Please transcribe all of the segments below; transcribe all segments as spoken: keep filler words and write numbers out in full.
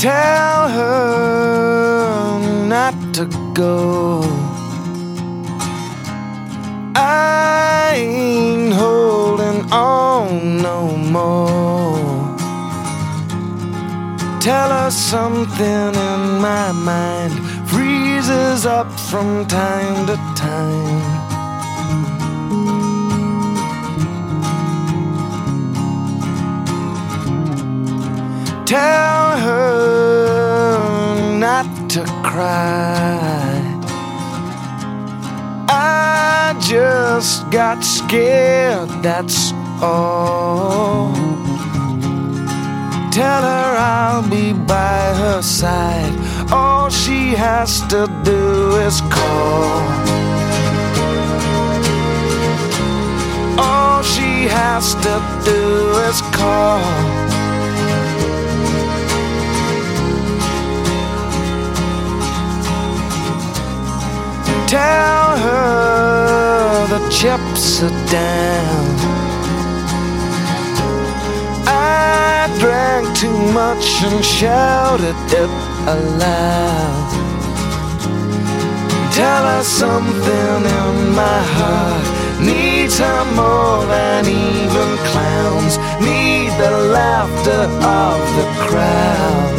Tell her not to go. I ain't holding on no more. Tell her something in my mind freezes up from time to time. Tell her not to cry. I just got scared, that's all. Tell her I'll be by her side. All she has to do is call. All she has to do is call. Tell her the chips are down. I drank too much and shouted it aloud. Tell her something in my heart needs her more than even clowns need the laughter of the crowd.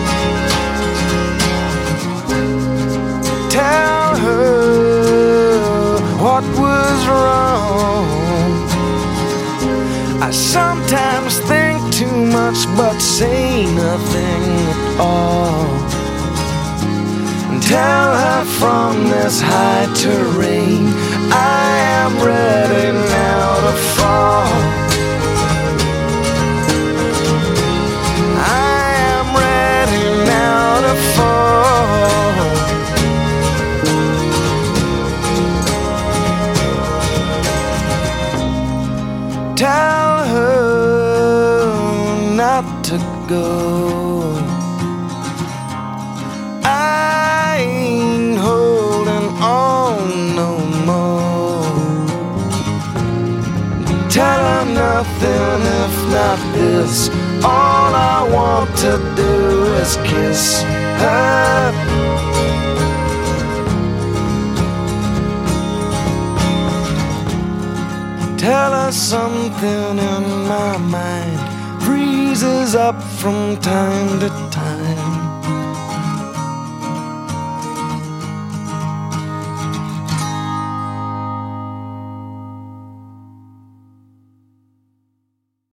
Tell her what was wrong. I sometimes think too much but say nothing at all. And tell her from this high terrain I am ready now to fall. I am ready now to fall. Tell her not to go. I ain't holding on no more. Tell her nothing if not this. All I want to do is kiss her. Tell her something in my mind freezes up from time to time.